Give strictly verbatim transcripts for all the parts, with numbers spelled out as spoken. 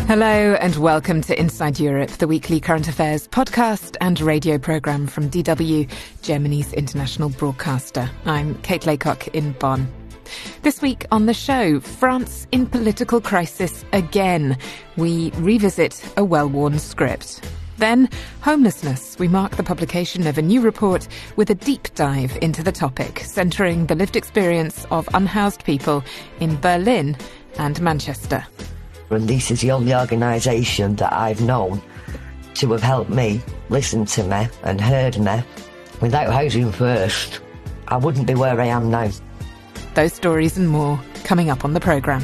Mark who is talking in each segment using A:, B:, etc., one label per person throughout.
A: Hello and welcome to Inside Europe, the weekly current affairs podcast and radio programme from D W, Germany's international broadcaster. I'm Kate Laycock in Bonn. This week on the show, France in political crisis again. We revisit a well-worn script. Then, homelessness. We mark the publication of a new report with a deep dive into the topic, centring the lived experience of unhoused people in Berlin and Manchester.
B: And this is the only organisation that I've known to have helped me, listened to me and heard me. Without Housing First, I wouldn't be where I am now.
A: Those stories and more coming up on the programme.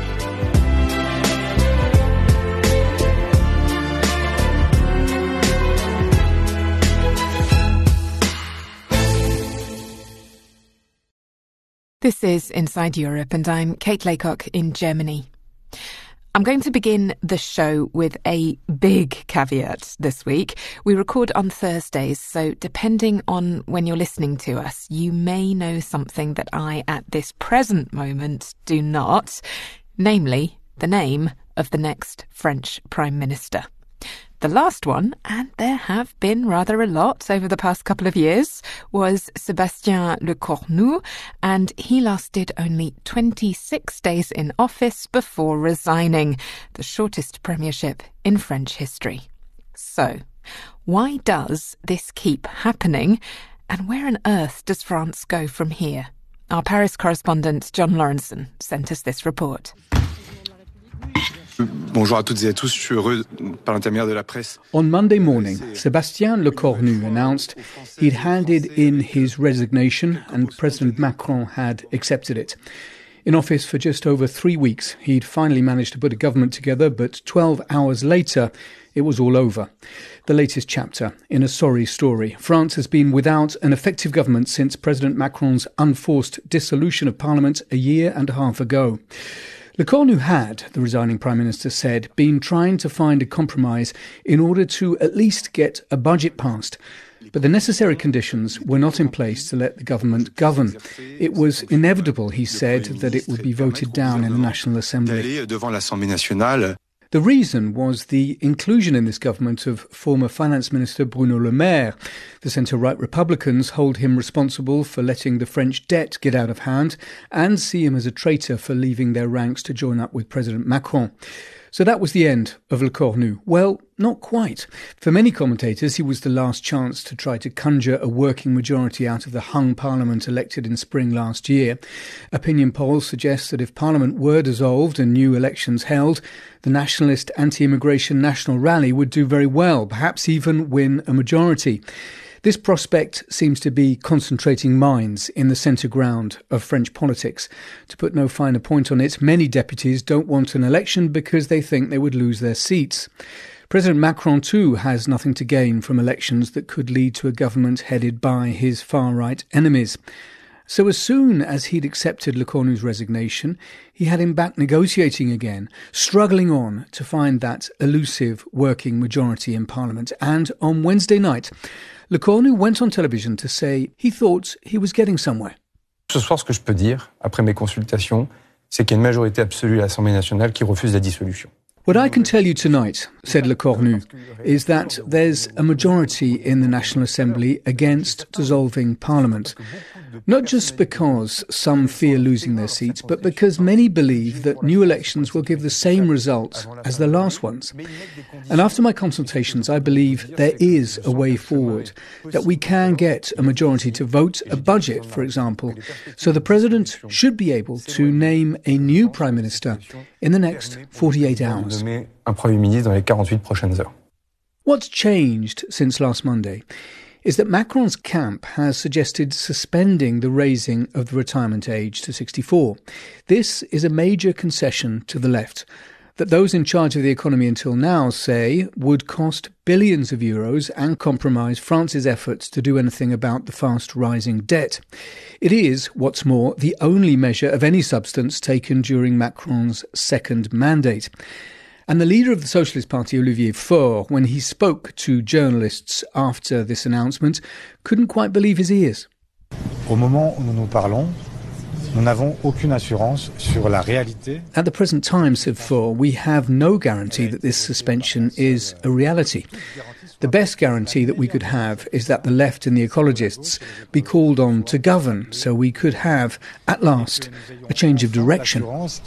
A: This is Inside Europe and I'm Kate Laycock in Germany. I'm going to begin the show with a big caveat this week. We record on Thursdays, so depending on when you're listening to us, you may know something that I, at this present moment, do not, namely the name of the next French Prime Minister. The last one, and there have been rather a lot over the past couple of years, was Sébastien Lecornu, and he lasted only twenty-six days in office before resigning, the shortest premiership in French history. So, why does this keep happening, and where on earth does France go from here? Our Paris correspondent John Lawrenson sent us this report.
C: Bonjour à toutes et à tous, je suis heureux par l'intermédiaire de la presse.
D: On Monday morning, Sébastien Lecornu announced he'd handed in his resignation and President Macron had accepted it. In office for just over three weeks, he'd finally managed to put a government together, but twelve hours later, it was all over. The latest chapter in a sorry story. France has been without an effective government since President Macron's unforced dissolution of Parliament a year and a half ago. Lecornu had, the resigning Prime Minister said, been trying to find a compromise in order to at least get a budget passed. But the necessary conditions were not in place to let the government govern. It was inevitable, he said, that it would be voted down in the National Assembly. The reason was the inclusion in this government of former Finance Minister Bruno Le Maire. The centre-right Republicans hold him responsible for letting the French debt get out of hand and see him as a traitor for leaving their ranks to join up with President Macron. So that was the end of Lecornu. Well, not quite. For many commentators, he was the last chance to try to conjure a working majority out of the hung parliament elected in spring last year. Opinion polls suggest that if parliament were dissolved and new elections held, the nationalist anti-immigration National Rally would do very well, perhaps even win a majority. This prospect seems to be concentrating minds in the centre ground of French politics. To put no finer point on it, many deputies don't want an election because they think they would lose their seats. President Macron, too, has nothing to gain from elections that could lead to a government headed by his far-right enemies. So as soon as he'd accepted Lecornu's resignation, he had him back negotiating again, struggling on to find that elusive working majority in Parliament. And on Wednesday night, Lecornu went on television to say he thought he was getting somewhere.
E: Ce soir, ce que je peux dire, après mes consultations, c'est qu'il y a une majorité absolue à l'Assemblée nationale qui refuse la dissolution.
D: What I can tell you tonight, said Lecornu, is that there's a majority in the National Assembly against dissolving Parliament. Not just because some fear losing their seats, but because many believe that new elections will give the same result as the last ones. And after my consultations, I believe there is a way forward, that we can get a majority to vote a budget, for example. So the President should be able to name a new Prime Minister in the next forty-eight hours. What's changed since last Monday is that Macron's camp has suggested suspending the raising of the retirement age to sixty-four. This is a major concession to the left that those in charge of the economy until now say would cost billions of euros and compromise France's efforts to do anything about the fast-rising debt. It is, what's more, the only measure of any substance taken during Macron's second mandate. And the leader of the Socialist Party, Olivier Faure, when he spoke to journalists after this announcement, couldn't quite believe his ears.
F: Au moment où nous nous parlons, Nous n'avons aucune assurance sur la réalité.
D: At the present time, said Faure, we have no guarantee that this suspension is a reality. The best guarantee that we could have is that the left and the ecologists be called on to govern, so we could have, at last, a change of direction.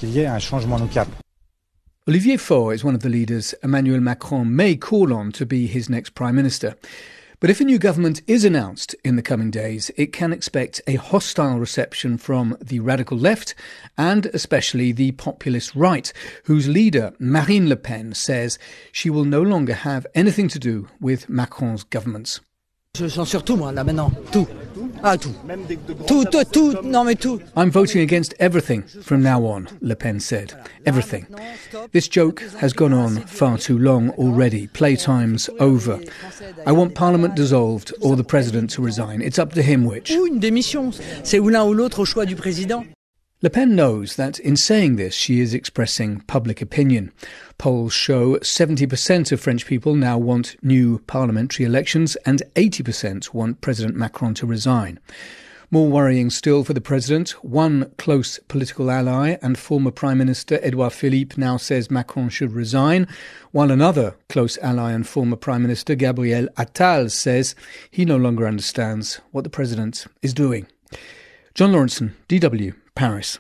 D: Olivier Faure is one of the leaders Emmanuel Macron may call on to be his next prime minister. But if a new government is announced in the coming days, it can expect a hostile reception from the radical left and especially the populist right, whose leader, Marine Le Pen, says she will no longer have anything to do with Macron's governments.
G: Je censure tout, moi, là, maintenant. Tout. Ah, tout. Tout, tout, tout. Non, mais tout.
D: I'm voting against everything from now on, Le Pen said. Everything. This joke has gone on far too long already. Playtime's over. I want Parliament dissolved or the President to resign. It's up to him which.
G: Ou une démission. C'est ou l'un ou l'autre au choix du président.
D: Le Pen knows that in saying this, she is expressing public opinion. Polls show seventy percent of French people now want new parliamentary elections and eighty percent want President Macron to resign. More worrying still for the president, one close political ally and former Prime Minister Edouard Philippe now says Macron should resign, while another close ally and former Prime Minister Gabriel Attal says he no longer understands what the president is doing. John Lawrenson, D W, Paris.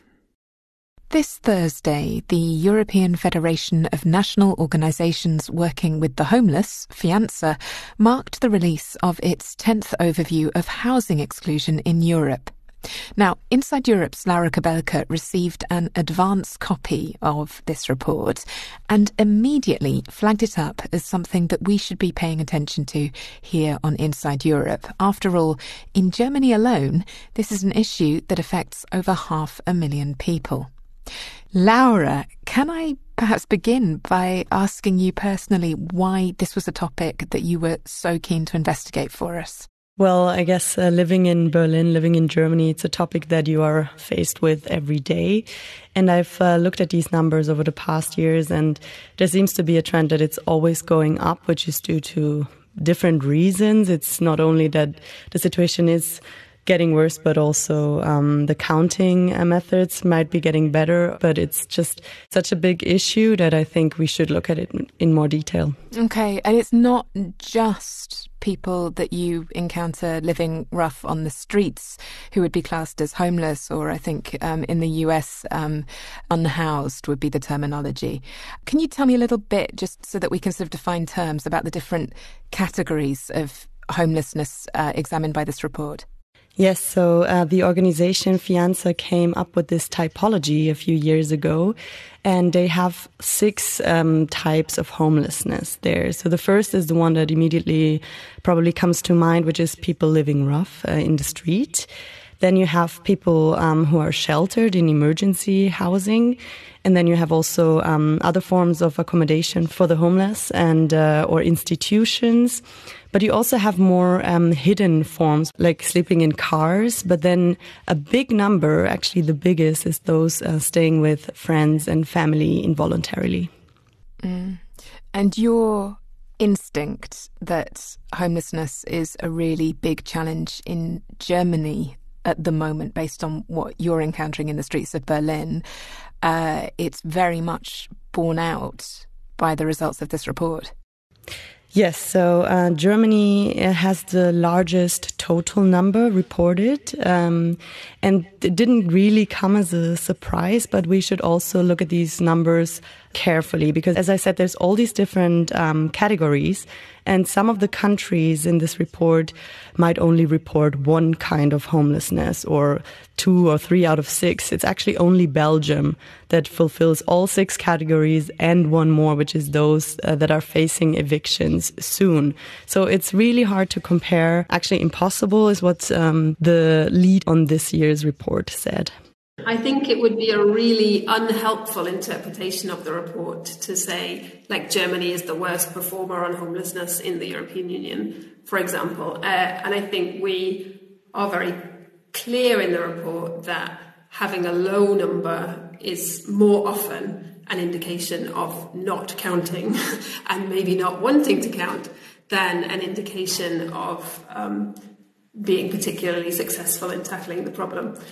A: This Thursday, the European Federation of National Organisations Working with the Homeless, FIANSA, marked the release of its tenth overview of housing exclusion in Europe. Now, Inside Europe's Laura Kabelka received an advance copy of this report and immediately flagged it up as something that we should be paying attention to here on Inside Europe. After all, in Germany alone, this is an issue that affects over half a million people. Laura, can I perhaps begin by asking you personally why this was a topic that you were so keen to investigate for us?
H: Well, I guess uh, living in Berlin, living in Germany, it's a topic that you are faced with every day. And I've uh, looked at these numbers over the past years, and there seems to be a trend that it's always going up, which is due to different reasons. It's not only that the situation is getting worse, but also um, the counting uh, methods might be getting better. But it's just such a big issue that I think we should look at it in more detail.
A: Okay, and it's not just people that you encounter living rough on the streets who would be classed as homeless, or I think um, in the U S, um, unhoused would be the terminology. Can you tell me a little bit, just so that we can sort of define terms, about the different categories of homelessness uh, examined by this report?
H: Yes, so uh, the organization FIANSA came up with this typology a few years ago, and they have six um, types of homelessness there. So the first is the one that immediately probably comes to mind, which is people living rough uh, in the street. Then you have people um, who are sheltered in emergency housing. And then you have also um, other forms of accommodation for the homeless and uh, or institutions. But you also have more um, hidden forms, like sleeping in cars. But then a big number, actually the biggest, is those uh, staying with friends and family involuntarily.
A: Mm. And your instinct that homelessness is a really big challenge in Germany at the moment, based on what you're encountering in the streets of Berlin, uh, it's very much borne out by the results of this report.
H: Yes, so uh, Germany has the largest total number reported, um, and it didn't really come as a surprise, but we should also look at these numbers carefully because, as I said, there's all these different um, categories, and some of the countries in this report might only report one kind of homelessness or two or three out of six. It's actually only Belgium that fulfills all six categories and one more, which is those uh, that are facing evictions soon. So it's really hard to compare. Actually impossible is what um, the lead on this year's report said.
I: I think it would be a really unhelpful interpretation of the report to say, like, Germany is the worst performer on homelessness in the European Union, for example. Uh, and I think we are very clear in the report that having a low number is more often an indication of not counting and maybe not wanting to count than an indication of um, being particularly successful in tackling the problem.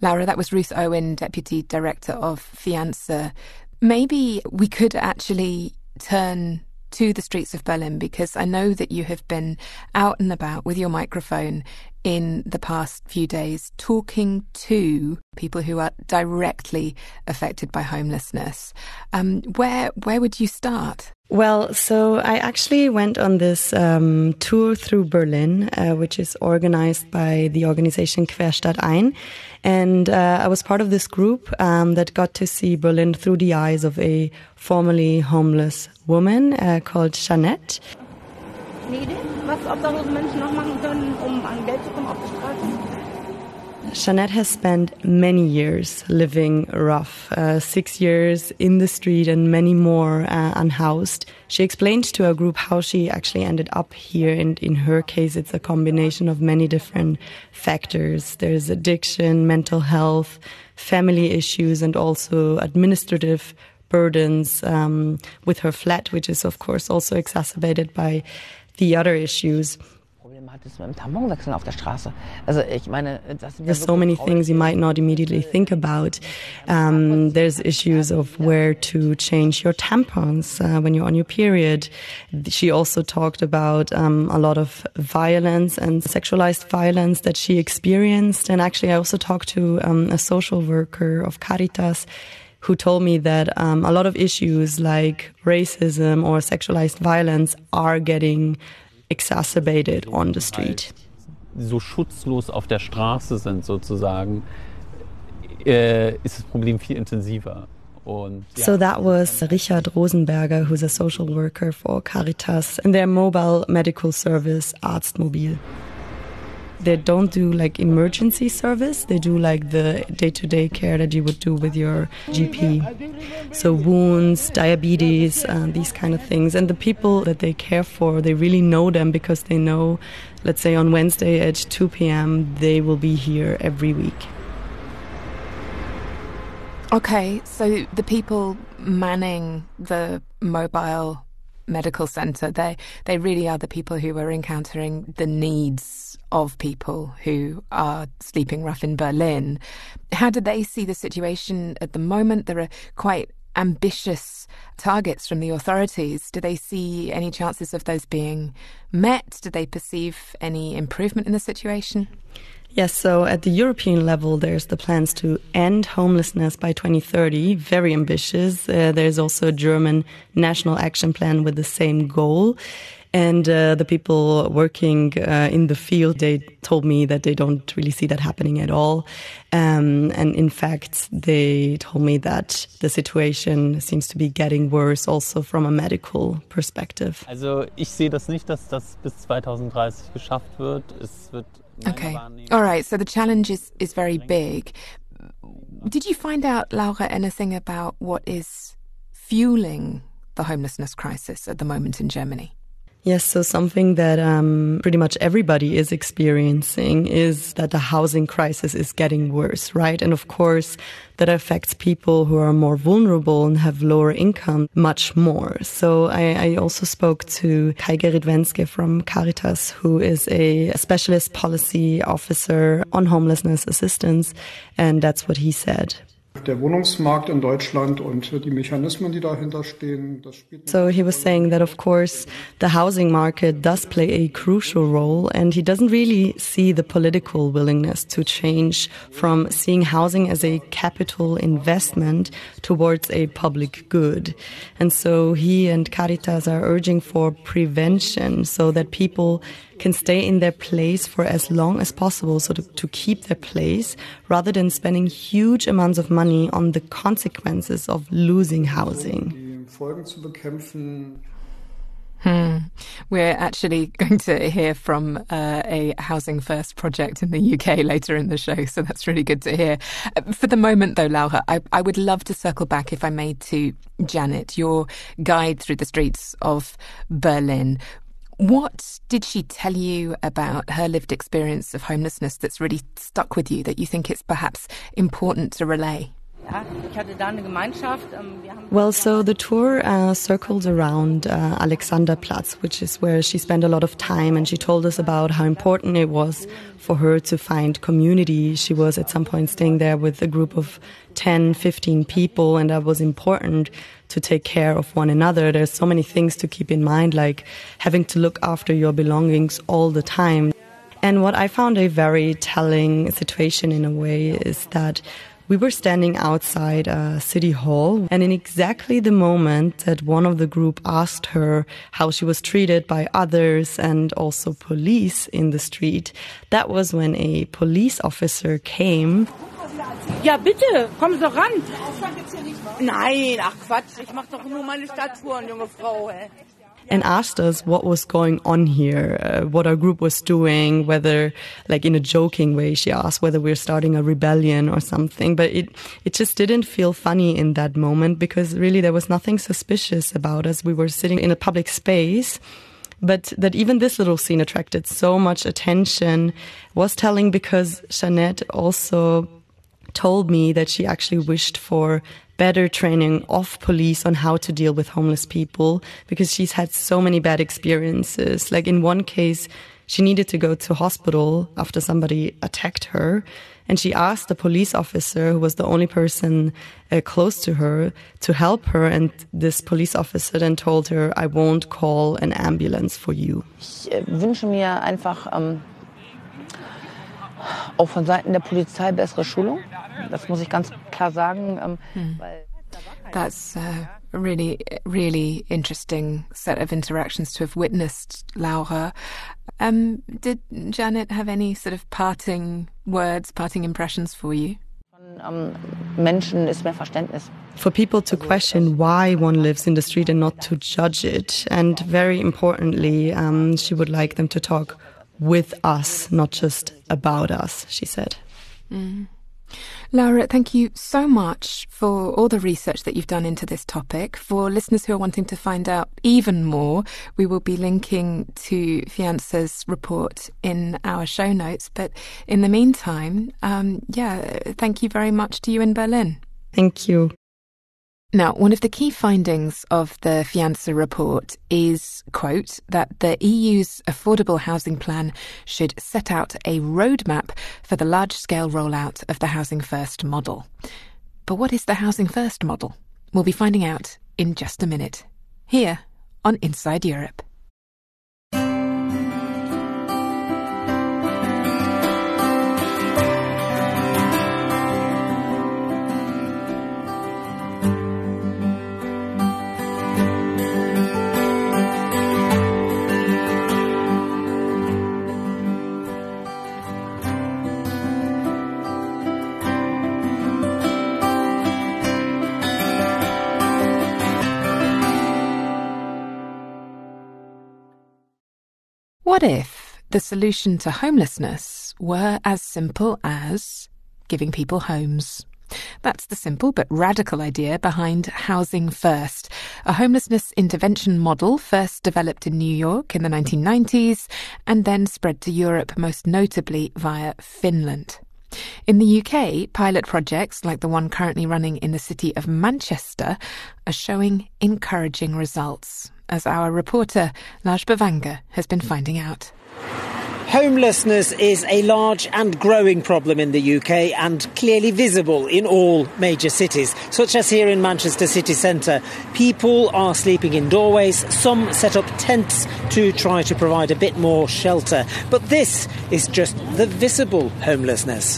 A: Laura, that was Ruth Owen, Deputy Director of Fianza. Maybe we could actually turn to the streets of Berlin, because I know that you have been out and about with your microphone in the past few days talking to people who are directly affected by homelessness. Um, where where would you start?
H: Well, so I actually went on this um, tour through Berlin, uh, which is organized by the organization Querstadt ein. And uh, I was part of this group um, that got to see Berlin through the eyes of a formerly homeless woman uh, called Jeanette.
J: Eine Idee, was obdachlose Menschen noch machen können, um an Geld zu kommen auf der Straße?
H: Jeanette has spent many years living rough, uh, six years in the street and many more uh, unhoused. She explained to our group how she actually ended up here, and in her case it's a combination of many different factors. There's addiction, mental health, family issues, and also administrative burdens um, with her flat, which is of course also exacerbated by the other issues. There's so many things you might not immediately think about. Um, there's issues of where to change your tampons uh, when you're on your period. She also talked about um, a lot of violence and sexualized violence that she experienced. And actually I also talked to um, a social worker of Caritas who told me that um, a lot of issues like racism or sexualized violence are getting exacerbated on the street.
K: So schutzlos auf der Straße sind sozusagen, äh, ist das Problem viel intensiver. Und, ja.
H: So that was Richard Rosenberger, who's a social worker for Caritas and their mobile medical service Arztmobil. They don't do like emergency service, they do like the day-to-day care that you would do with your G P. So wounds, diabetes, uh, these kind of things. And the people that they care for, they really know them because they know, let's say on Wednesday at two p.m. they will be here every week.
A: Okay, so the people manning the mobile medical centre, they they really are the people who are encountering the needs of people who are sleeping rough in Berlin. How do they see the situation at the moment? There are quite ambitious targets from the authorities. Do they see any chances of those being met? Do they perceive any improvement in the situation?
H: Yes, so at the European level, there's the plans to end homelessness by twenty thirty, very ambitious. Uh, there's also a German national action plan with the same goal. And uh, the people working uh, in the field, they told me that they don't really see that happening at all. Um, and in fact, they told me that the situation seems to be getting worse also from a medical perspective.
K: Also ich sehe das nicht, dass das bis twenty thirty geschafft wird. Es wird
A: Okay. All right. So the challenge is, is very big. Did you find out, Laura, anything about what is fueling the homelessness crisis at the moment in Germany?
H: Yes, so something that um, pretty much everybody is experiencing is that the housing crisis is getting worse, right? And of course, that affects people who are more vulnerable and have lower income much more. So I, I also spoke to Kai Gerrit Wenske from Caritas, who is a specialist policy officer on homelessness assistance, and that's what he said.
L: Der Wohnungsmarkt in Deutschland und die Mechanismen, die dahinter stehen, das spielt.
H: So he was saying that, of course, the housing market does play a crucial role, and he doesn't really see the political willingness to change from seeing housing as a capital investment towards a public good. And so he and Caritas are urging for prevention so that people can stay in their place for as long as possible, so to, to keep their place, rather than spending huge amounts of money on the consequences of losing housing.
L: Die Folgen zu bekämpfen.
A: Hmm. We're actually going to hear from uh, a Housing First project in the U K later in the show, so that's really good to hear. For the moment, though, Laura, I, I would love to circle back, if I may, to Janet, your guide through the streets of Berlin. What did she tell you about her lived experience of homelessness that's really stuck with you, that you think it's perhaps important to relay?
H: Well, so the tour uh, circled around uh, Alexanderplatz, which is where she spent a lot of time, and she told us about how important it was for her to find community. She was at some point staying there with a group of ten, fifteen people, and that was important to take care of one another. There's so many things to keep in mind, like having to look after your belongings all the time. And what I found a very telling situation in a way is that we were standing outside a city hall, and in exactly the moment that one of the group asked her how she was treated by others and also police in the street, that was when a police officer came.
J: Ja, bitte, kommen Sie ran. Nein, ach Quatsch, ich mach doch nur meine Stadttouren, junge Frau.
H: And asked us what was going on here, uh, what our group was doing, whether, like in a joking way, she asked whether we were starting a rebellion or something. But it, it just didn't feel funny in that moment, because really there was nothing suspicious about us. We were sitting in a public space. But that even this little scene attracted so much attention was telling, because Jeanette also told me that she actually wished for better training of police on how to deal with homeless people, because she's had so many bad experiences. Like in one case, she needed to go to hospital after somebody attacked her, and she asked the police officer, who was the only person uh, close to her, to help her, and this police officer then told her, I won't call an ambulance for you.
M: Ich äh, wünsche mir einfach ähm, auch von Seiten der Polizei bessere Schulung. Das muss ich ganz klar sagen. Ähm,
A: hmm.
M: weil
A: That's a really, really interesting set of interactions to have witnessed, Laura. Um, did Janet have any sort of parting words, parting impressions for you?
M: Von Menschen ist mehr Verständnis.
H: For people to question why one lives in the street and not to judge it. And very importantly, um, she would like them to talk with us, not just about us, she said.
A: Mm. Laura, thank you so much for all the research that you've done into this topic. For listeners who are wanting to find out even more, we will be linking to Fianza's report in our show notes. But in the meantime, um, yeah, thank you very much to you in Berlin.
H: Thank you.
A: Now, one of the key findings of the Fianza report is, quote, that the E U's affordable housing plan should set out a roadmap for the large-scale rollout of the Housing First model. But what is the Housing First model? We'll be finding out in just a minute, here on Inside Europe. What if the solution to homelessness were as simple as giving people homes? That's the simple but radical idea behind Housing First, a homelessness intervention model first developed in New York in the nineteen nineties and then spread to Europe, most notably via Finland. In the U K, pilot projects like the one currently running in the city of Manchester are showing encouraging results, as our reporter Lars Bavanger has been finding out.
N: Homelessness is a large and growing problem in the U K and clearly visible in all major cities, such as here in Manchester city centre. People are sleeping in doorways, some set up tents to try to provide a bit more shelter. But this is just the visible homelessness.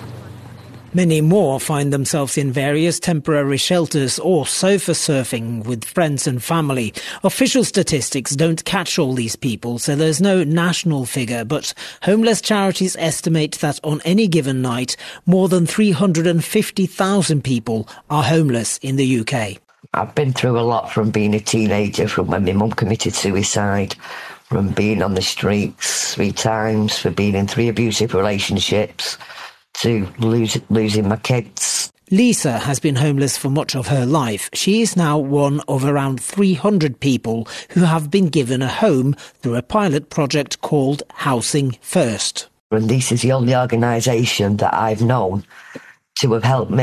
N: Many more find themselves in various temporary shelters or sofa surfing with friends and family. Official statistics don't catch all these people, so there's no national figure, but homeless charities estimate that on any given night, more than three hundred fifty thousand people are homeless in the U K.
B: I've been through a lot, from being a teenager, from when my mum committed suicide, from being on the streets three times, for being in three abusive relationships, to lose, losing my kids.
N: Lisa has been homeless for much of her life. She is now one of around three hundred people who have been given a home through a pilot project called Housing First.
B: And this is the only organisation that I've known to have helped me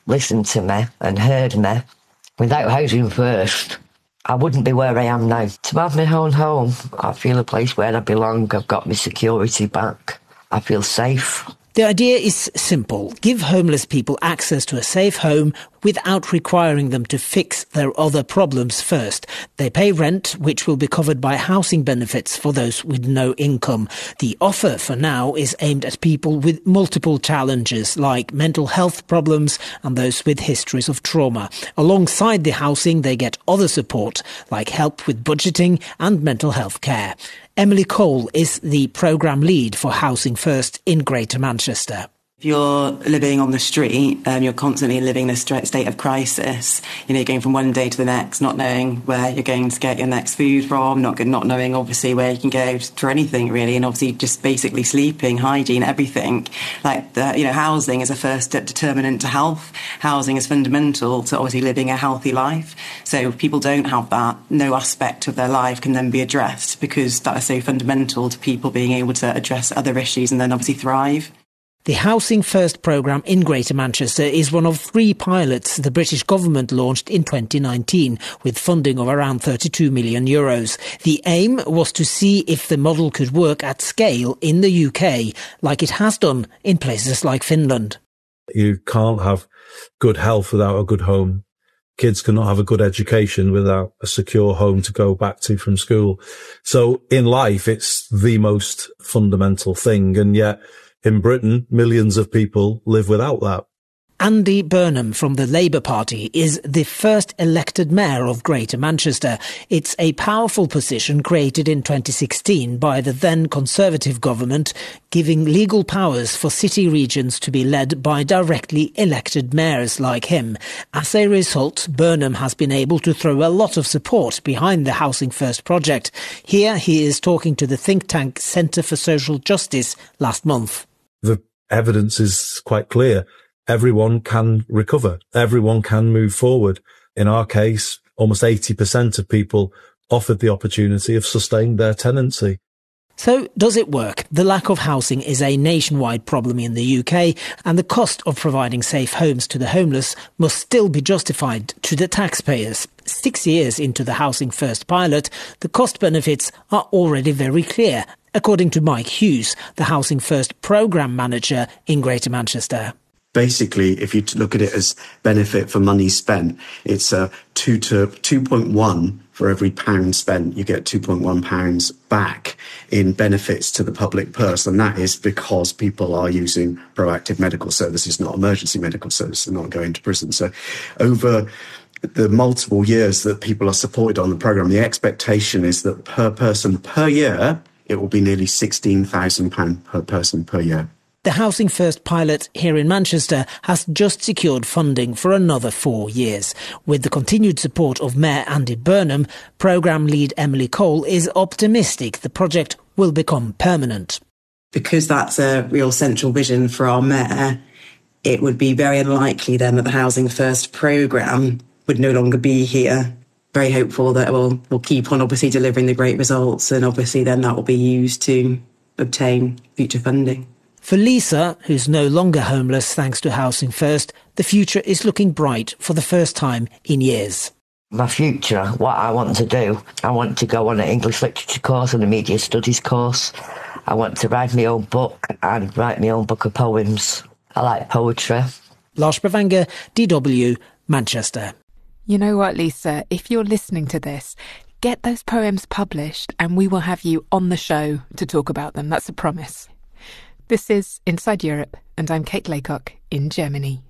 B: listened to me and heard me, without Housing First, I wouldn't be where I am now. To have my own home, I feel a place where I belong. I've got my security back. I feel safe.
N: The idea is simple. Give homeless people access to a safe home without requiring them to fix their other problems first. They pay rent, which will be covered by housing benefits for those with no income. The offer for now is aimed at people with multiple challenges like mental health problems and those with histories of trauma. Alongside the housing, they get other support like help with budgeting and mental health care. Emily Cole is the programme lead for Housing First in Greater Manchester.
O: If you're living on the street, um, you're constantly living in a state of crisis. You know, you're going from one day to the next, not knowing where you're going to get your next food from, not not knowing, obviously, where you can go for anything, really, and obviously just basically sleeping, hygiene, everything. Like, the, you know, housing is a first determinant to health. Housing is fundamental to, obviously, living a healthy life. So if people don't have that, no aspect of their life can then be addressed, because that is so fundamental to people being able to address other issues and then obviously thrive.
N: The Housing First programme in Greater Manchester is one of three pilots the British government launched in twenty nineteen, with funding of around thirty-two million euros. The aim was to see if the model could work at scale in the U K, like it has done in places like Finland.
P: You can't have good health without a good home. Kids cannot have a good education without a secure home to go back to from school. So in life, it's the most fundamental thing, and yet in Britain, millions of people live without that.
N: Andy Burnham from the Labour Party is the first elected mayor of Greater Manchester. It's a powerful position created in twenty sixteen by the then Conservative government, giving legal powers for city regions to be led by directly elected mayors like him. As a result, Burnham has been able to throw a lot of support behind the Housing First project. Here he is talking to the think tank Centre for Social Justice last month.
P: The evidence is quite clear. Everyone can recover. Everyone can move forward. In our case, almost eighty percent of people offered the opportunity of sustained their tenancy.
N: So, does it work? The lack of housing is a nationwide problem in the U K, and the cost of providing safe homes to the homeless must still be justified to the taxpayers. Six years into the Housing First pilot, the cost benefits are already very clear, according to Mike Hughes, the Housing First programme manager in Greater Manchester.
Q: Basically, if you look at it as benefit for money spent, it's a two to two point one for every pound spent. You get two point one pounds back in benefits to the public purse, and that is because people are using proactive medical services, not emergency medical services, not going to prison. So, over the multiple years that people are supported on the programme, the expectation is that per person per year, it will be nearly sixteen thousand pounds per person per year.
N: The Housing First pilot here in Manchester has just secured funding for another four years. With the continued support of Mayor Andy Burnham, programme lead Emily Cole is optimistic the project will become permanent.
O: Because that's a real central vision for our mayor, it would be very unlikely then that the Housing First programme would no longer be here. Very hopeful that we'll, we'll keep on obviously delivering the great results, and obviously then that will be used to obtain future funding.
N: For Lisa, who's no longer homeless thanks to Housing First, the future is looking bright for the first time in years.
B: My future, what I want to do, I want to go on an English literature course and a media studies course. I want to write my own book and write my own book of poems. I like poetry.
N: Lars Bavanger, D W, Manchester.
A: You know what, Lisa? If you're listening to this, get those poems published and we will have you on the show to talk about them. That's a promise. This is Inside Europe, and I'm Kate Laycock in Germany.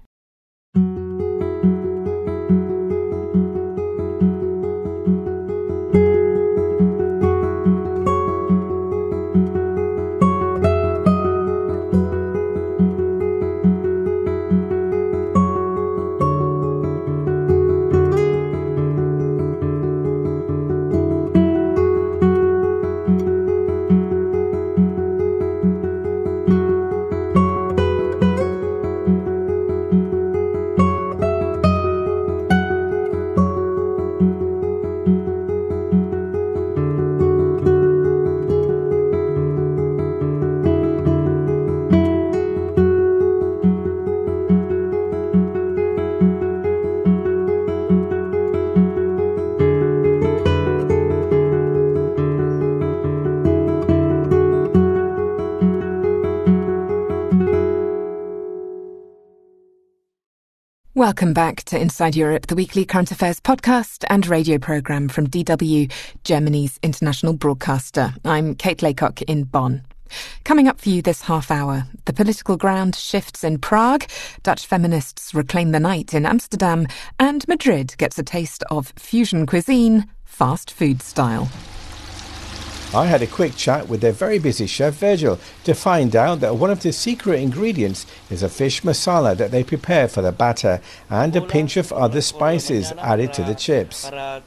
A: Welcome back to Inside Europe, the weekly current affairs podcast and radio programme from D W, Germany's international broadcaster. I'm Kate Laycock in Bonn. Coming up for you this half hour, the political ground shifts in Prague, Dutch feminists reclaim the night in Amsterdam, and Madrid gets a taste of fusion cuisine, fast food style.
R: I had a quick chat with their very busy chef Virgil to find out that one of the secret ingredients is a fish masala that they prepare for the batter and a pinch of other spices added to the chips.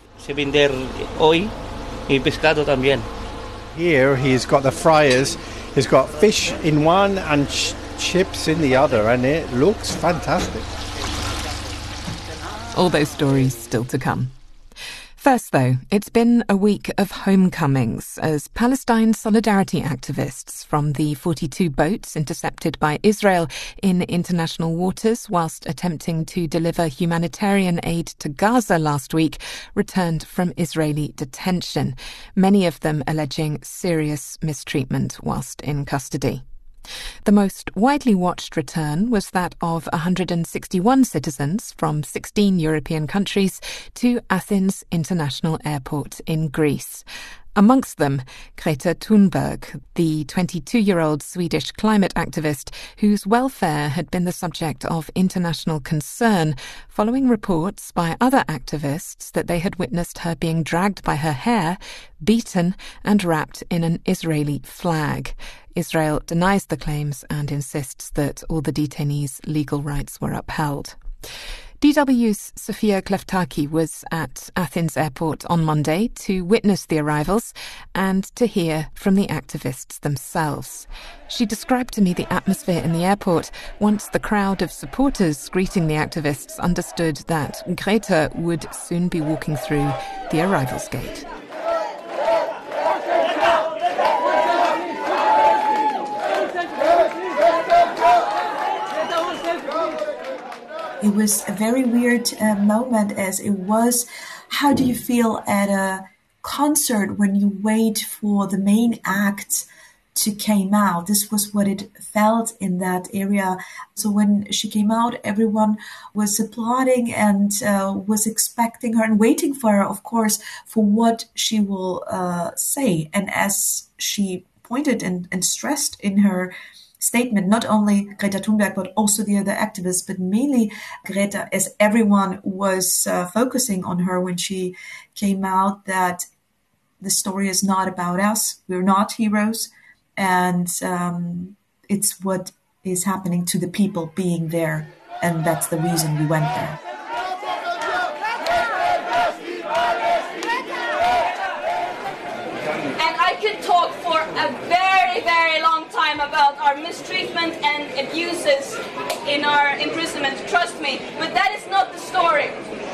R: Here he's got the fryers, he's got fish in one and ch- chips in the other, and it looks fantastic.
A: All those stories still to come. First, though, it's been a week of homecomings as Palestine solidarity activists from the forty-two boats intercepted by Israel in international waters whilst attempting to deliver humanitarian aid to Gaza last week returned from Israeli detention, many of them alleging serious mistreatment whilst in custody. The most widely watched return was that of one hundred sixty-one citizens from sixteen European countries to Athens International Airport in Greece. Amongst them, Greta Thunberg, the twenty-two-year-old Swedish climate activist whose welfare had been the subject of international concern following reports by other activists that they had witnessed her being dragged by her hair, beaten and wrapped in an Israeli flag. Israel denies the claims and insists that all the detainees' legal rights were upheld. D W's Sophia Kleftaki was at Athens Airport on Monday to witness the arrivals and to hear from the activists themselves. She described to me the atmosphere in the airport once the crowd of supporters greeting the activists understood that Greta would soon be walking through the arrivals gate.
S: It was a very weird uh, moment, as it was, how do you feel at a concert when you wait for the main act to come out? This was what it felt in that area. So when she came out, everyone was applauding and uh, was expecting her and waiting for her, of course, for what she will uh, say. And as she pointed and, and stressed in her statement, not only Greta Thunberg, but also the other activists, but mainly Greta, as everyone was uh, focusing on her when she came out, that the story is not about us. We're not heroes. And um, it's what is happening to the people being there. And that's the reason we went there.
J: And I could talk for a very, very long time about our mistreatment and abuses in our imprisonment, trust me, but that is not the story.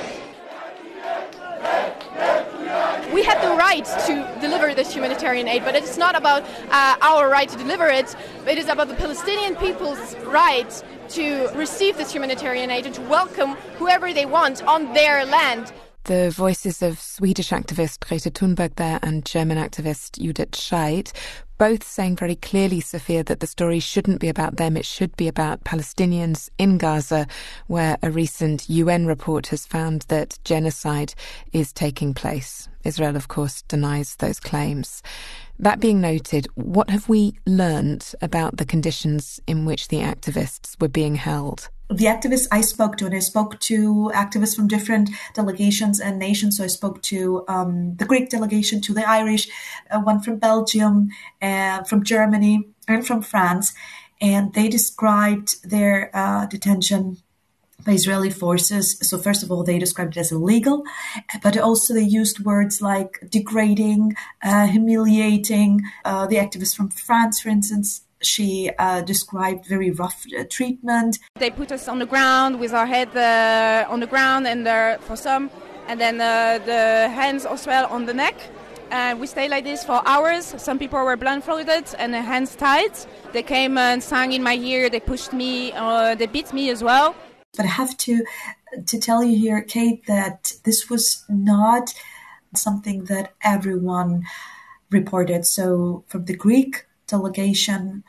T: We had the right to deliver this humanitarian aid, but it's not about uh, our right to deliver it. It is about the Palestinian people's right to receive this humanitarian aid and to welcome whoever they want on their land.
A: The voices of Swedish activist Greta Thunberg there and German activist Judith Scheidt, both saying very clearly, Sophia, that the story shouldn't be about them, it should be about Palestinians in Gaza, where a recent U N report has found that genocide is taking place. Israel, of course, denies those claims. That being noted, what have we learned about the conditions in which the activists were being held?
S: The activists I spoke to, and I spoke to activists from different delegations and nations. So I spoke to um, the Greek delegation, to the Irish, uh, one from Belgium, uh, from Germany, and from France. And they described their uh, detention by Israeli forces. So first of all, they described it as illegal, but also they used words like degrading, uh, humiliating. Uh, the activists from France, for instance, she uh, described very rough uh, treatment.
T: They put us on the ground with our head uh, on the ground, and uh, for some, and then uh, the hands as well on the neck. Uh, we stayed like this for hours. Some people were blindfolded and their hands tied. They came and sang in my ear. They pushed me. Uh, they beat me as well.
S: But I have to to tell you here, Kate, that this was not something that everyone reported. So from the Greek delegation,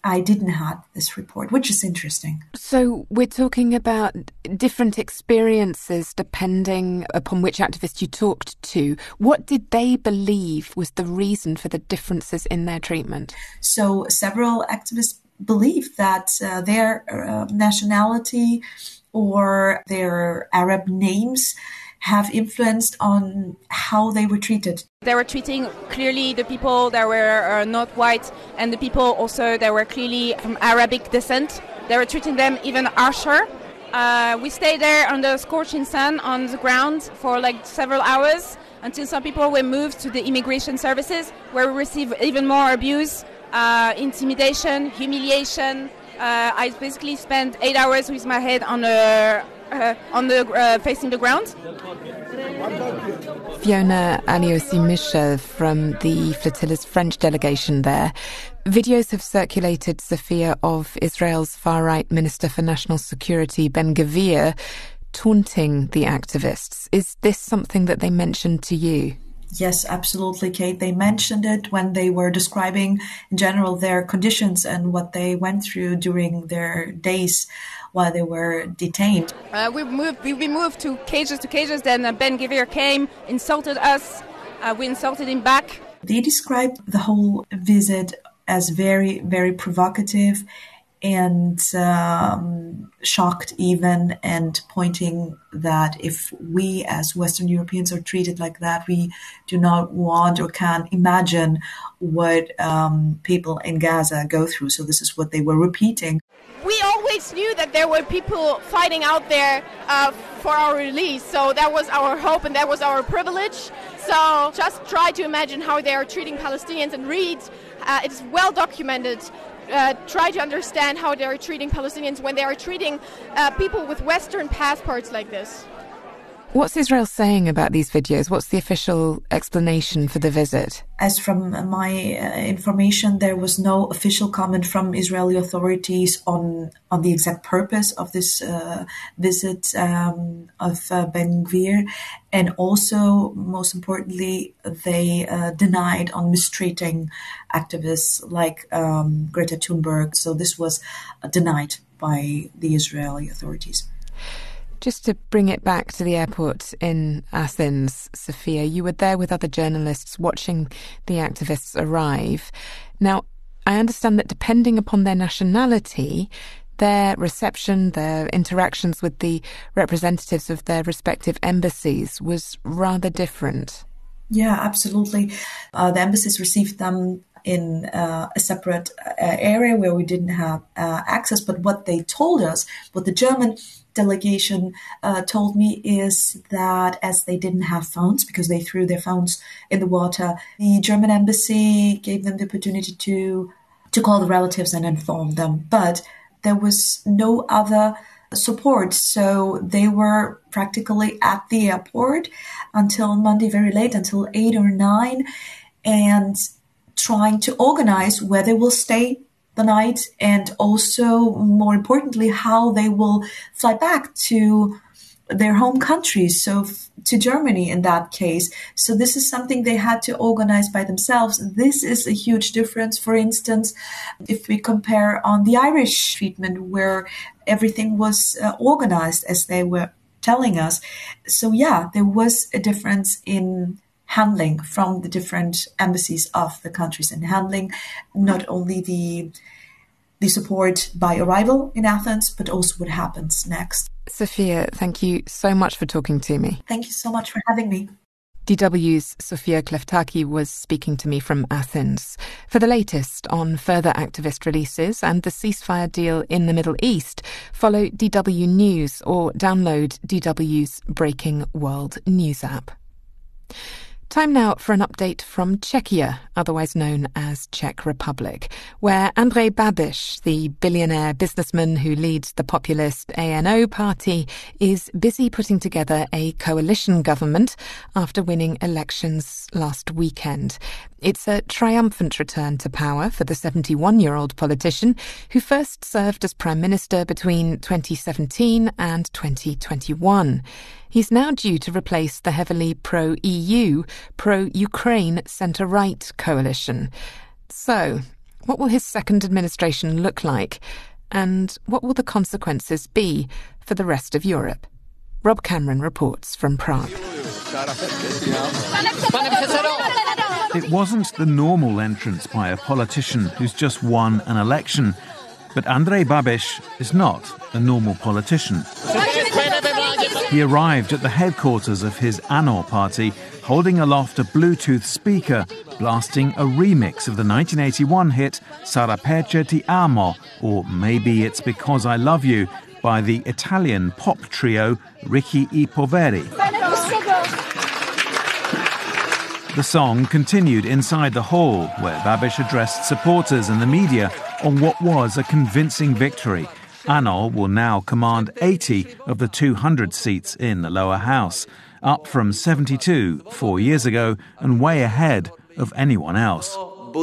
S: I didn't have this report, which is interesting.
A: So we're talking about different experiences depending upon which activist you talked to. What did they believe was the reason for the differences in their treatment?
S: So several activists believe that uh, their uh, nationality or their Arab names have influenced on how they were treated.
T: They were treating clearly the people that were uh, not white and the people also that were clearly from Arabic descent. They were treating them even harsher. Uh, we stayed there under scorching sun on the ground for like several hours until some people were moved to the immigration services where we received even more abuse, uh, intimidation, humiliation. Uh, I basically spent eight hours with my head on a Uh, on the uh, facing the ground.
A: Fiona Aliosi-Michel from the flotilla's French delegation there. Videos have circulated, Sophia, of Israel's far-right Minister for National Security, Ben-Gvir, taunting the activists. Is this something that they mentioned to you?
S: Yes, absolutely, Kate. They mentioned it when they were describing, in general, their conditions and what they went through during their days while they were detained.
T: Uh, we moved. We, we moved to cages to cages. Then uh, Ben-Gvir came, insulted us. Uh, we insulted him back.
S: They described the whole visit as very, very provocative and um, shocked even, and pointing that if we as Western Europeans are treated like that, we do not want or can imagine what um, people in Gaza go through. So this is what they were repeating.
T: We always knew that there were people fighting out there uh, for our release. So that was our hope and that was our privilege. So just try to imagine how they are treating Palestinians and read. Uh, it's well documented. Uh, try to understand how they are treating Palestinians when they are treating uh, people with Western passports like this.
A: What's Israel saying about these videos? What's the official explanation for the visit?
S: As from my uh, information, there was no official comment from Israeli authorities on on the exact purpose of this uh, visit um, of uh, Ben-Gvir. And also, most importantly, they uh, denied on mistreating activists like um, Greta Thunberg. So this was uh, denied by the Israeli authorities.
A: Just to bring it back to the airport in Athens, Sophia, you were there with other journalists watching the activists arrive. Now, I understand that depending upon their nationality, their reception, their interactions with the representatives of their respective embassies was rather different.
S: Yeah, absolutely. Uh, the embassies received them in uh, a separate uh, area where we didn't have uh, access. But what they told us, what the German delegation uh, told me, is that as they didn't have phones because they threw their phones in the water, the German embassy gave them the opportunity to to call the relatives and inform them. But there was no other support. So they were practically at the airport until Monday, very late, until eight or nine, and trying to organize where they will stay the night, and also, more importantly, how they will fly back to their home countries, so f- to Germany in that case. So this is something they had to organize by themselves. This is a huge difference, for instance, if we compare on the Irish treatment, where everything was uh, organized as they were telling us. So yeah, there was a difference in handling from the different embassies of the countries, and handling not only the the support by arrival in Athens, but also what happens next.
A: Sophia, thank you so much for talking to me.
S: Thank you so much for having me.
A: D W's Sophia Kleftaki was speaking to me from Athens. For the latest on further activist releases and the ceasefire deal in the Middle East, follow D W News or download D W's Breaking World News app. Time now for an update from Czechia, otherwise known as Czech Republic, where Andrej Babiš, the billionaire businessman who leads the populist A N O party, is busy putting together a coalition government after winning elections last weekend. It's a triumphant return to power for the seventy-one-year-old politician who first served as Prime Minister between twenty seventeen and twenty twenty-one. He's now due to replace the heavily pro-E U, pro-Ukraine centre-right coalition. So, What will his second administration look like? And what will the consequences be for the rest of Europe? Rob Cameron reports from Prague.
U: It wasn't the normal entrance by a politician who's just won an election. But Andrej Babiš is not a normal politician. He arrived at the headquarters of his ANO party, holding aloft a Bluetooth speaker, blasting a remix of the nineteen eighty-one hit Sarà perché ti amo, or Maybe It's Because I Love You, by the Italian pop trio Ricchi I Poveri. The song continued inside the hall, where Babiš addressed supporters and the media on what was a convincing victory. ANO will now command eighty of the two hundred seats in the lower house, up from seventy-two four years ago and way ahead of anyone else.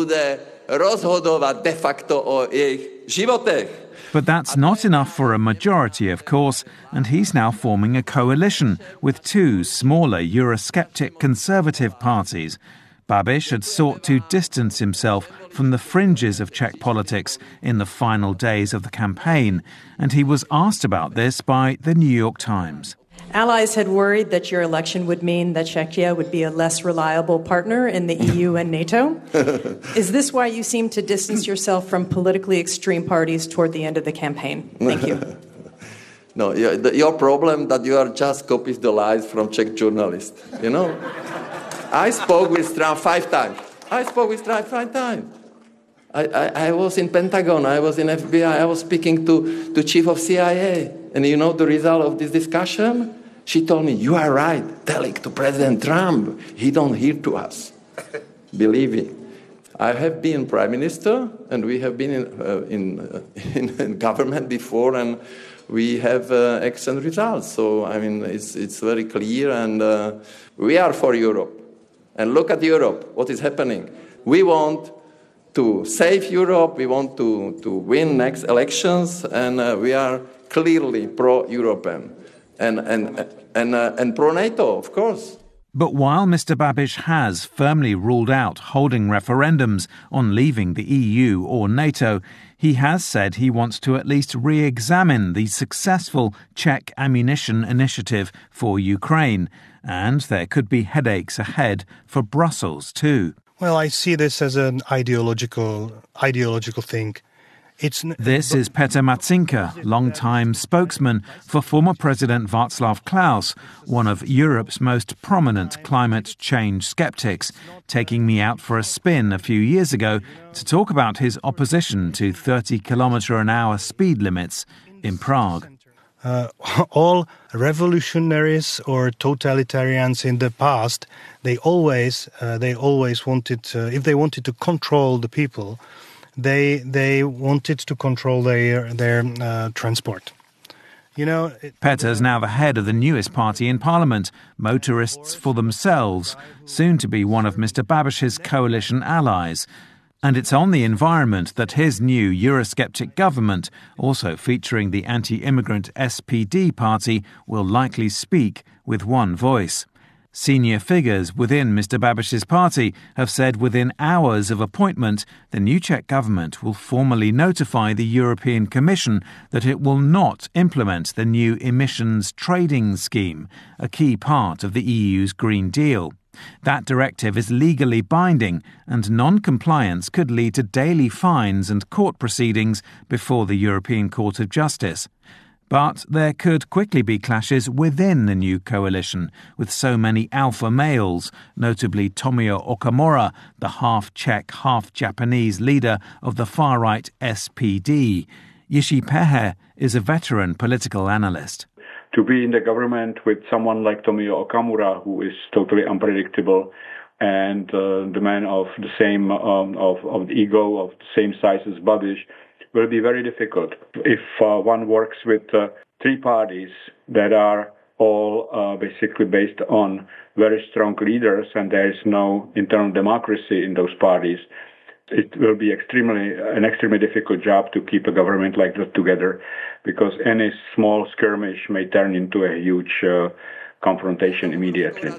U: But that's not enough for a majority, of course, and he's now forming a coalition with two smaller Eurosceptic conservative parties. Babiš had sought to distance himself from the fringes of Czech politics in the final days of the campaign, and he was asked about this by the New York Times.
V: Allies had worried that your election would mean that Czechia would be a less reliable partner in the E U and NATO. Is this why you seem to distance yourself from politically extreme parties toward the end of the campaign? Thank you.
W: No, your problem that you are just copies the lies from Czech journalists, you know? I spoke with Trump five times. I spoke with Trump five times. I, I, I was in Pentagon, I was in F B I, I was speaking to the chief of C I A. And you know the result of this discussion? She told me, you are right, tell it to President Trump. He don't hear to us. Believe me. I have been prime minister, and we have been in, uh, in, uh, in, in government before, and we have uh, excellent results. So, I mean, it's, it's very clear, and uh, we are for Europe. And look at Europe, what is happening. We want to save Europe, we want to, to win next elections, and uh, we are clearly pro-European and, and, and, uh, and pro-NATO, of course.
U: But while Mister Babiš has firmly ruled out holding referendums on leaving the E U or NATO, he has said he wants to at least re-examine the successful Czech ammunition initiative for Ukraine. And there could be headaches ahead for Brussels too.
X: Well, I see this as an ideological, ideological thing. It's n-
U: this is Petr Matzinka, long-time spokesman for former President Václav Klaus, one of Europe's most prominent climate change skeptics, taking me out for a spin a few years ago to talk about his opposition to thirty kilometre an hour speed limits in Prague.
X: Uh, all revolutionaries or totalitarians in the past, they always, uh, they always wanted, uh, if they wanted to control the people, they they wanted to control their their uh, transport. You know, it,
U: Petr's now the head of the newest party in Parliament, Motorists for Themselves, soon to be one of Mister Babiš's coalition allies. And it's on the environment that his new Eurosceptic government, also featuring the anti-immigrant S P D party, will likely speak with one voice. Senior figures within Mister Babiš's party have said within hours of appointment, the new Czech government will formally notify the European Commission that it will not implement the new emissions trading scheme, a key part of the E U's Green Deal. That directive is legally binding, and non-compliance could lead to daily fines and court proceedings before the European Court of Justice. But there could quickly be clashes within the new coalition, with so many alpha males, notably Tomio Okamura, the half-Czech, half-Japanese leader of the far-right S P D. Jiří Pehe is a veteran political analyst.
Y: To be in the government with someone like Tomio Okamura, who is totally unpredictable, and uh, the man of the same um, of, of the ego of the same size as Babiš, will be very difficult. If uh, one works with uh, three parties that are all uh, basically based on very strong leaders, and there is no internal democracy in those parties, it will be extremely an extremely difficult job to keep a government like that together, because any small skirmish may turn into a huge uh, confrontation immediately.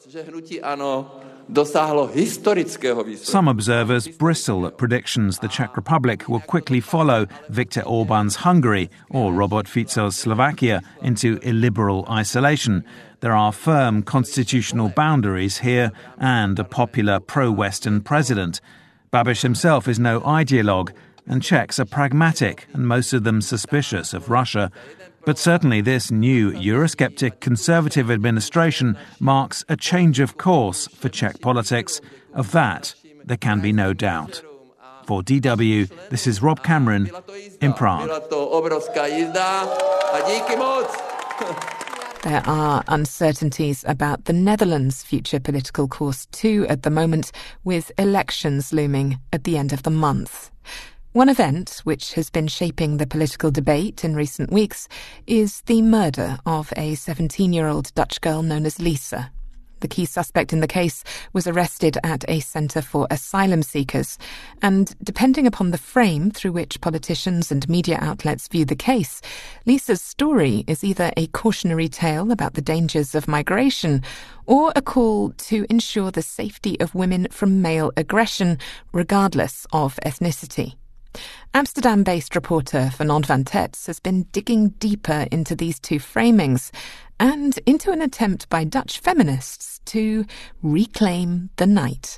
U: Some observers bristle at predictions the Czech Republic will quickly follow Viktor Orban's Hungary or Robert Fico's Slovakia into illiberal isolation. There are firm constitutional boundaries here and a popular pro-Western president. Babiš himself is no ideologue, and Czechs are pragmatic and most of them suspicious of Russia. But certainly this new Eurosceptic Conservative administration marks a change of course for Czech politics. Of that, there can be no doubt. For D W, this is Rob Cameron in Prague.
A: There are uncertainties about the Netherlands' future political course too at the moment, with elections looming at the end of the month. One event which has been shaping the political debate in recent weeks is the murder of a seventeen-year-old Dutch girl known as Lisa. The key suspect in the case was arrested at a centre for asylum seekers, and depending upon the frame through which politicians and media outlets view the case, Lisa's story is either a cautionary tale about the dangers of migration or a call to ensure the safety of women from male aggression, regardless of ethnicity. Amsterdam-based reporter Fernand van Tets has been digging deeper into these two framings and into an attempt by Dutch feminists to reclaim the night.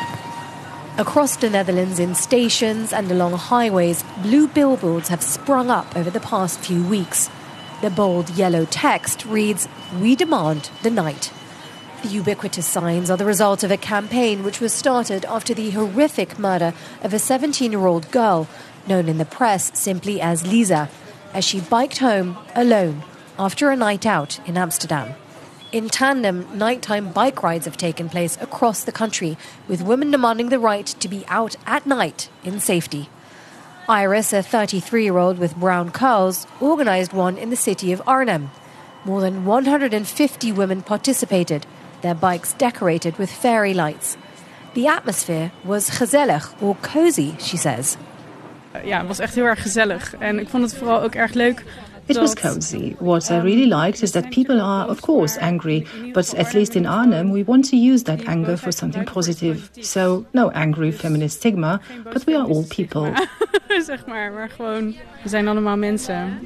C: Across the Netherlands, in stations and along highways, blue billboards have sprung up over the past few weeks. The bold yellow text reads, "We demand the night." The ubiquitous signs are the result of a campaign which was started after the horrific murder of a seventeen-year-old girl, known in the press simply as Lisa, as she biked home alone after a night out in Amsterdam. In tandem, nighttime bike rides have taken place across the country, with women demanding the right to be out at night in safety. Iris, a thirty-three-year-old with brown curls, organised one in the city of Arnhem. More than one hundred fifty women participated, their bikes decorated with fairy lights. The atmosphere was gezellig, or cozy, she says.
D: Ja, het was echt heel erg gezellig. En ik vond het vooral ook erg leuk.
E: It was cozy. What I really liked is that people are, of course, angry, but at least in Arnhem, we want to use that anger for something positive. So, no angry feminist stigma, but we are all people.
D: Zeg maar, maar gewoon, we zijn allemaal mensen.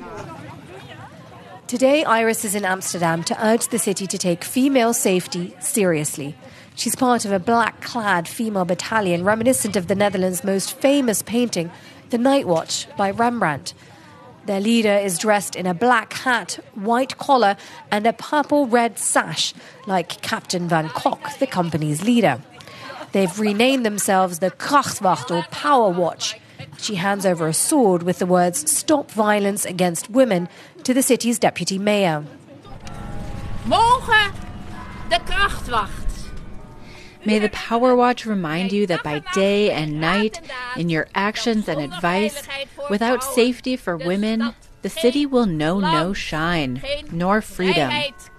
C: Today, Iris is in Amsterdam to urge the city to take female safety seriously. She's part of a black-clad female battalion reminiscent of the Netherlands' most famous painting, The Night Watch by Rembrandt. Their leader is dressed in a black hat, white collar, and a purple-red sash, like Captain Van Kok, the company's leader. They've renamed themselves the Krachtwacht, or Power Watch. She hands over a sword with the words "Stop Violence Against Women" to the city's deputy mayor.
F: Morgen de Krachtwacht.
G: May the Power Watch remind you that by day and night, in your actions and advice, without safety for women, the city will know no shine, nor freedom.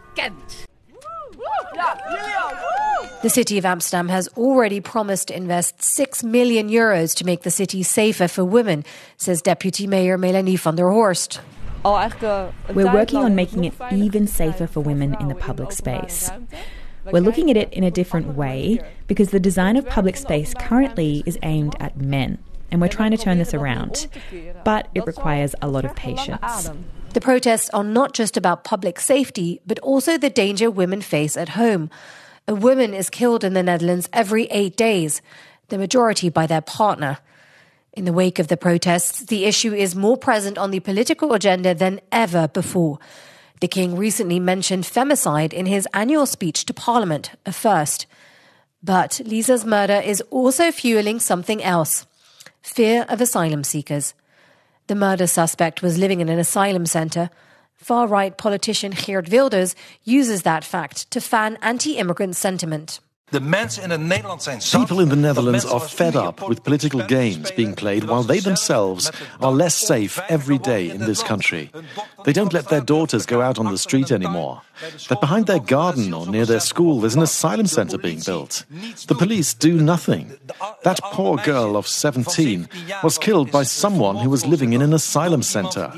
C: The city of Amsterdam has already promised to invest six million euros to make the city safer for women, says Deputy Mayor Melanie van der Horst.
Z: We're working on making it even safer for women in the public space. We're looking at it in a different way because the design of public space currently is aimed at men, and we're trying to turn this around. But it requires a lot of patience.
C: The protests are not just about public safety, but also the danger women face at home. A woman is killed in the Netherlands every eight days, the majority by their partner. In the wake of the protests, the issue is more present on the political agenda than ever before. The King recently mentioned femicide in his annual speech to Parliament, a first. But Lisa's murder is also fueling something else: fear of asylum seekers. The murder suspect was living in an asylum centre. Far-right politician Geert Wilders uses that fact to fan anti-immigrant sentiment.
H: People in the Netherlands are fed up with political games being played while they themselves are less safe every day in this country. They don't let their daughters go out on the street anymore. That behind their garden or near their school there's an asylum centre being built. The police do nothing. That poor girl of seventeen was killed by someone who was living in an asylum centre.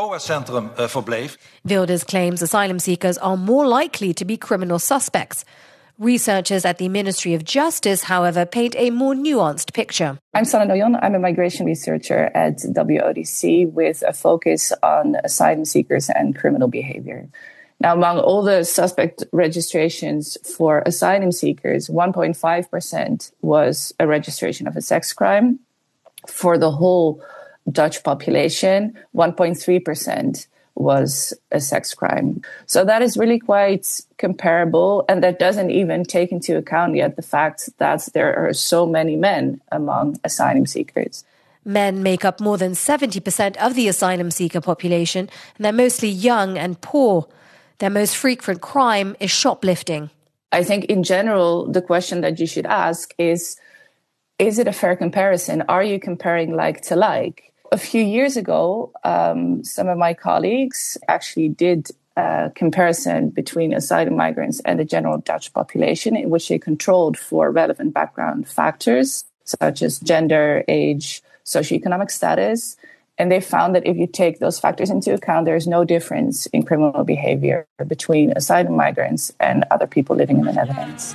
C: Wilders claims asylum seekers are more likely to be criminal suspects. Researchers at the Ministry of Justice, however, paint a more nuanced picture.
I: I'm Sana Noyon. I'm a migration researcher at W O D C with a focus on asylum seekers and criminal behavior. Now, among all the suspect registrations for asylum seekers, one point five percent was a registration of a sex crime. For the whole Dutch population, one point three percent was a sex crime. So that is really quite comparable, and that doesn't even take into account yet the fact that there are so many men among asylum seekers.
C: Men make up more than seventy percent of the asylum seeker population, and they're mostly young and poor. Their most frequent crime is shoplifting.
I: I think in general, the question that you should ask is, is it a fair comparison? Are you comparing like to like? A few years ago, um, some of my colleagues actually did a comparison between asylum migrants and the general Dutch population, in which they controlled for relevant background factors such as gender, age, socioeconomic status. And they found that if you take those factors into account, there is no difference in criminal behavior between asylum migrants and other people living in the Netherlands.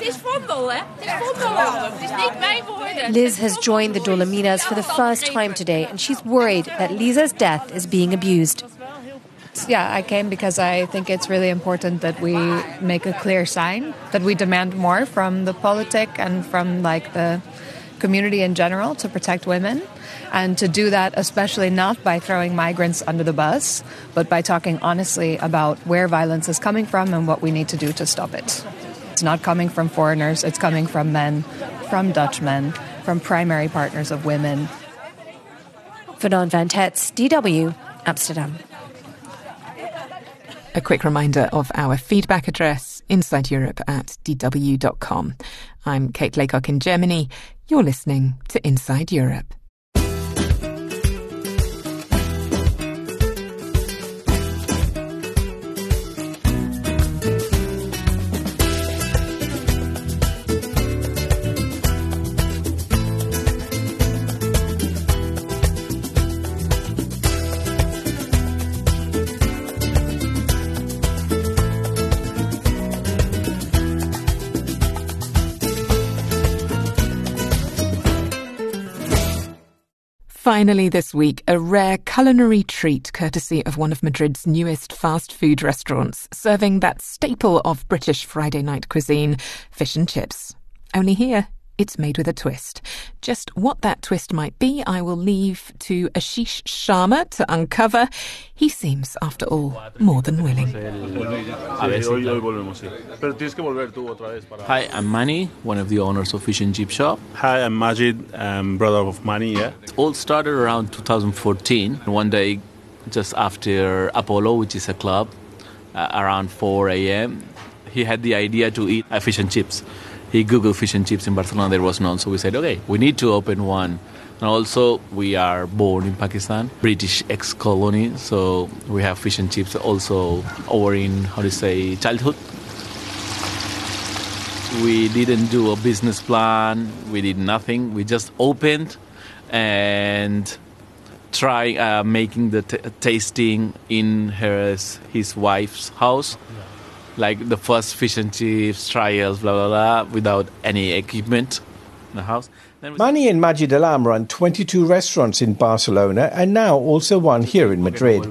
C: Liz has joined the Dolominas for the first time today, and she's worried that Lisa's death is being abused.
K: Yeah, I came because I think it's really important that we make a clear sign, that we demand more from the politic and from like the community in general to protect women. And to do that, especially not by throwing migrants under the bus, but by talking honestly about where violence is coming from and what we need to do to stop it. It's not coming from foreigners, it's coming from men, from Dutch men, from primary partners of women.
C: Fernand van Tets, D W, Amsterdam.
A: A quick reminder of our feedback address, inside europe at d w dot com. I'm Kate Laycock in Germany. You're listening to Inside Europe. Finally this week, a rare culinary treat courtesy of one of Madrid's newest fast food restaurants, serving that staple of British Friday night cuisine, fish and chips. Only here, it's made with a twist. Just what that twist might be, I will leave to Ashish Sharma to uncover. He seems, after all, more than willing.
L: Hi, I'm Manny, one of the owners of Fish and Chip Shop.
M: Hi, I'm Majid, um, brother of Manny, yeah.
L: It all started around two thousand fourteen. One day, just after Apollo, which is a club, uh, around four a.m., he had the idea to eat uh, fish and chips. He Googled fish and chips in Barcelona, there was none, so we said, okay, we need to open one. And also, we are born in Pakistan, British ex-colony, so we have fish and chips also over in, how to say, childhood. We didn't do a business plan, we did nothing, we just opened and tried uh, making the t- tasting in her, his wife's house. Like the first fish and chips, trials, blah, blah, blah, without any equipment in the house.
R: Manny and Majid Alam run twenty-two restaurants in Barcelona and now also one here in Madrid.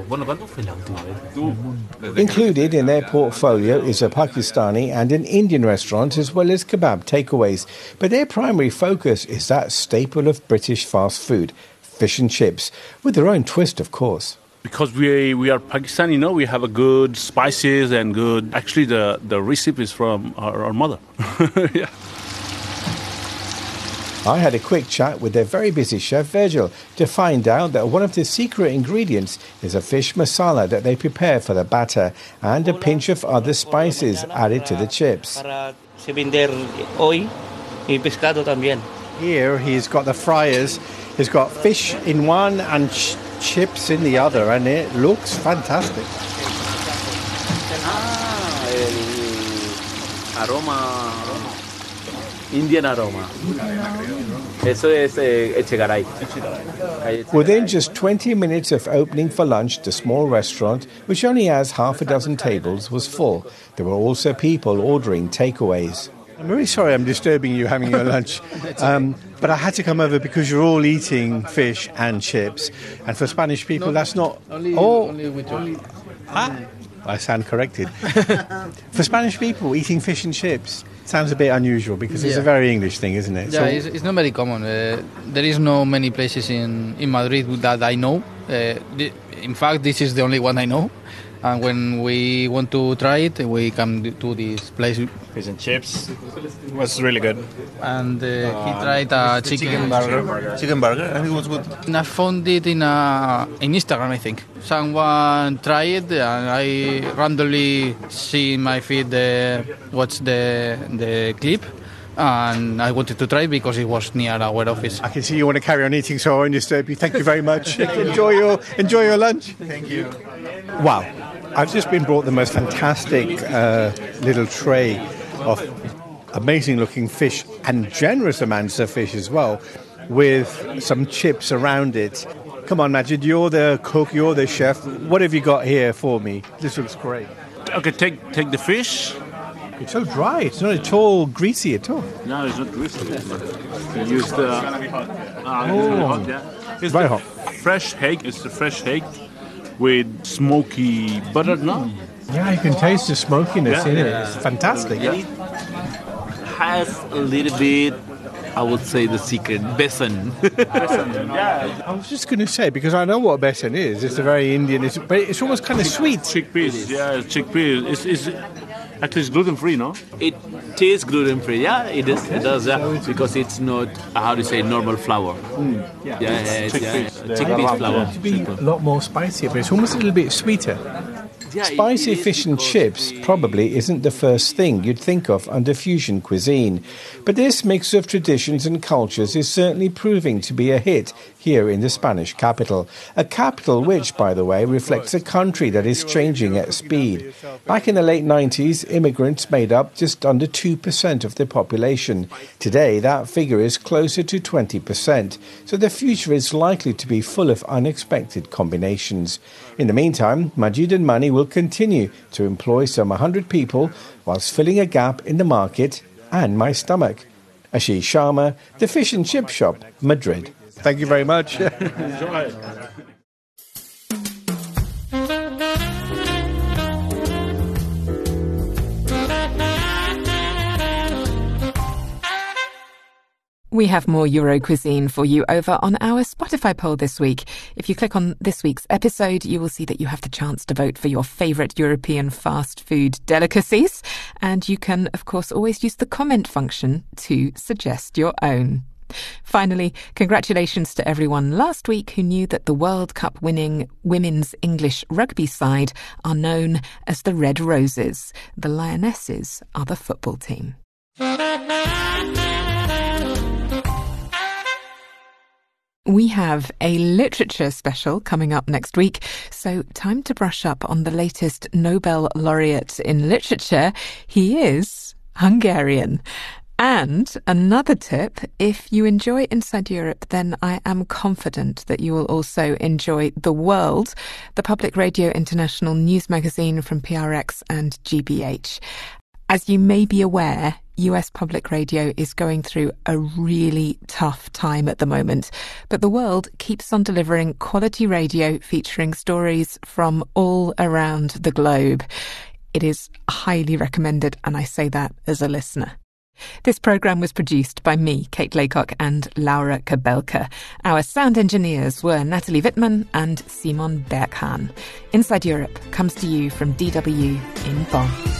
R: Included in their portfolio is a Pakistani and an Indian restaurant as well as kebab takeaways. But their primary focus is that staple of British fast food, fish and chips, with their own twist, of course.
M: Because we we are Pakistani, you know, we have a good spices and good... Actually, the, the recipe is from our, our mother. Yeah.
R: I had a quick chat with their very busy chef, Virgil, to find out that one of the secret ingredients is a fish masala that they prepare for the batter and a pinch of other spices added to the chips.
B: Se vender hoy y pescado también.
R: Here he's got the fryers. He's got fish in one and ch- chips in the other, and it looks fantastic.
L: Ah, el aroma, Indian aroma. Eso es eh, Echegaray.
R: Within just twenty minutes of opening for lunch, the small restaurant, which only has half a dozen tables, was full. There were also people ordering takeaways. I'm really sorry I'm disturbing you having your lunch, um, but I had to come over because you're all eating fish and chips, and for Spanish people no, that's not...
J: Only,
R: oh,
J: only with
R: ah, I stand corrected. For Spanish people, eating fish and chips sounds a bit unusual because it's
J: yeah.
R: a very English thing, isn't it?
J: Yeah,
R: so,
J: it's, it's not very common. Uh, there is no many places in, in Madrid that I know. Uh, the, in fact, this is the only one I know. And when we want to try it, we come to this place.
N: Fish and chips. It was really good.
J: And uh, he tried a chicken,
N: chicken burger. Chicken burger, I think it was good.
J: And I found it in a, in Instagram, I think. Someone tried it, and I randomly see in my feed uh, watch the the clip. And I wanted to try because it was near our office.
R: I can see you want to carry on eating, so I won't disturb you. Thank you very much. enjoy your enjoy your lunch.
N: Thank you.
R: Wow, I've just been brought the most fantastic uh, little tray of amazing-looking fish and generous amounts of fish as well, with some chips around it. Come on, Majid, you're the cook, you're the chef. What have you got here for me? This looks great.
M: Okay, take take the fish.
R: It's so dry. It's not at all greasy at all.
M: No, it's not greasy. You use the... Uh,
R: oh,
M: hot, yeah. It's
R: very
M: the
R: hot.
M: Fresh egg. It's the fresh egg with smoky butter, no?
R: Yeah, you can taste the smokiness
M: yeah,
R: in
M: yeah.
R: it. It's fantastic.
L: And it has a little bit, I would say, the secret, besan.
M: Besan, yeah.
R: I was just going to say, because I know what besan is. It's a very Indian, it's, but it's almost kind of sweet.
M: Chickpeas, yeah, chickpeas. It's, it's, actually, it's gluten-free, no?
L: It tastes gluten-free, yeah, it is. It does, yeah, because it's not, how do you say, normal flour.
R: Mm.
L: Yeah, yeah, yeah, it's,
M: chickpeas,
L: yeah, chickpeas flour.
R: It to be a lot more spicier, but it's almost a little bit sweeter.
L: Yeah,
R: Spicy fish and chips probably isn't the first thing you'd think of under fusion cuisine, but this mix of traditions and cultures is certainly proving to be a hit here in the Spanish capital. A capital which, by the way, reflects a country that is changing at speed. Back in the late nineties, immigrants made up just under two percent of the population. Today, that figure is closer to twenty percent, so the future is likely to be full of unexpected combinations. In the meantime, Majid and Mani will continue to employ some one hundred people whilst filling a gap in the market and my stomach. Ashish Sharma, The Fish and Chip Shop, Madrid. Thank you very much.
M: Enjoy.
A: We have more Euro cuisine for you over on our Spotify poll this week. If you click on this week's episode, you will see that you have the chance to vote for your favourite European fast food delicacies. And you can, of course, always use the comment function to suggest your own. Finally, congratulations to everyone last week who knew that the World Cup winning women's English rugby side are known as the Red Roses. The Lionesses are the football team. We have a literature special coming up next week, so time to brush up on the latest Nobel laureate in literature. He is Hungarian. And another tip, if you enjoy Inside Europe, then I am confident that you will also enjoy The World, the Public Radio International news magazine from P R X and G B H. As you may be aware, U S public radio is going through a really tough time at the moment, but The World keeps on delivering quality radio featuring stories from all around the globe. It is highly recommended, and I say that as a listener. This programme was produced by me, Kate Laycock, and Laura Kabelka. Our sound engineers were Natalie Wittmann and Simon Berghahn. Inside Europe comes to you from D W in Bonn.